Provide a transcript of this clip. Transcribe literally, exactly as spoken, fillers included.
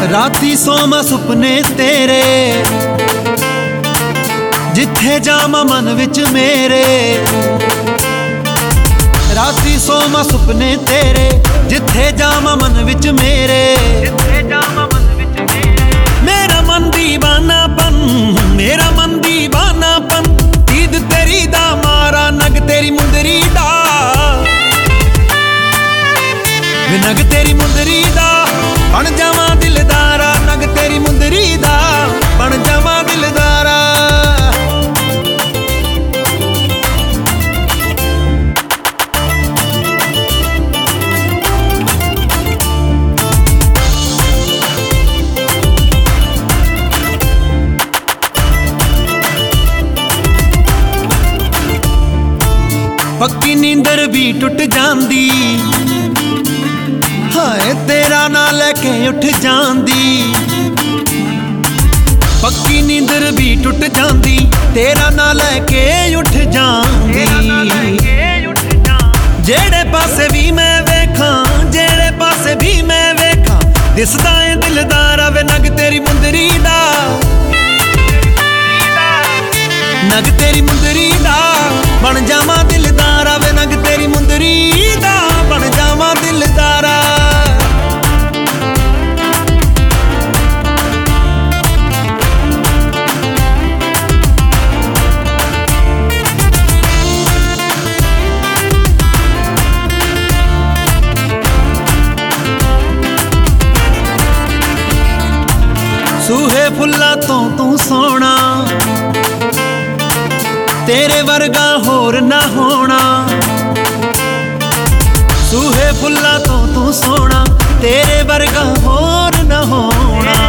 राती सोमा सुपने तेरे, जिथे जामा मन विच मेरे। राती सोमा सुपने तेरे, जिथे जामा मन विच मेरे। मेरा मन दीवानापन, मेरा मन दीवानापन, ईद तेरी दा मारा नग तेरी मुंदरी दा, नग तेरी मुंदरी दा बन जावा दिलदारा, नग तेरी मुंदरी दा बन जावा दिलदारा। पक्की नींदर भी टुट जांदी, हाय तेरा ना लेके उठ जांदी। पक्की नींदर भी टुट जांदी, तेरा ना लेके उठ जांदी। जेड़े पासे भी मैं वेखां, जेड़े पासे भी मैं वेखां, दिसदा है दिलदारा वे नग तेरी मुंदरी दा, नग तेरी मुंदरी दा बन जावा दिलदारा वे, नग तेरी मुंदरी दा बन जावा दिलदारा। सूहे फुल्ला तो तू सोना, तेरे वर्गा होर ना होना। सूहे फुल्ला तो तू सोना, तेरे वर्गा होर ना होना।